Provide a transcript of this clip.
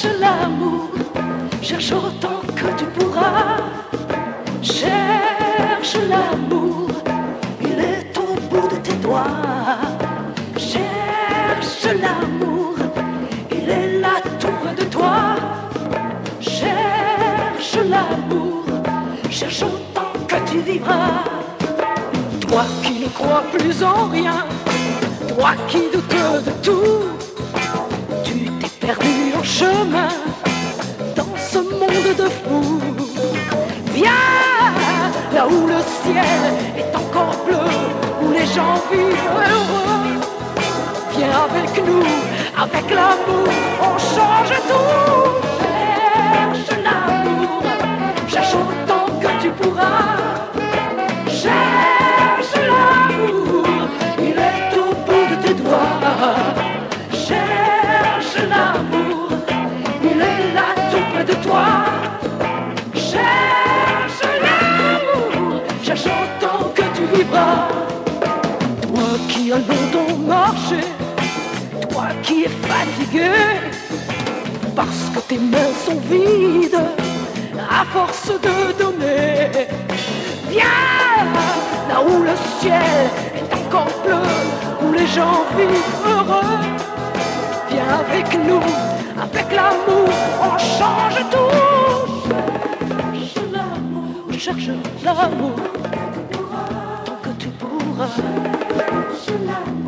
Cherche l'amour, cherche autant que tu pourras. Cherche l'amour, il est au bout de tes doigts. Cherche l'amour, il est là tout près de toi. Cherche l'amour, cherche autant que tu vivras. Toi qui ne crois plus en rien, toi qui doutes de tout, tu t'es perdu en chemin dans ce monde de fous. Viens là où le ciel est encore bleu, où les gens vivent heureux. Viens avec nous, avec l'amour, on change tout. Cherche l'amour, cherche autant que tu pourras. Cherche l'amour, il est au bout de tes doigts. Cherche l'amour, il est là tout près de toi. Cherche l'amour, cherche autant que tu vivras. Toi qui as longtemps marché, toi qui es fatigué, parce que tes mains sont vides, à force de donner. Viens là où le ciel est encore bleu, où les gens vivent heureux. Viens avec nous, avec l'amour, on change tout. Cherche l'amour, cherche l'amour, tant que tu pourras. Cherche l'amour.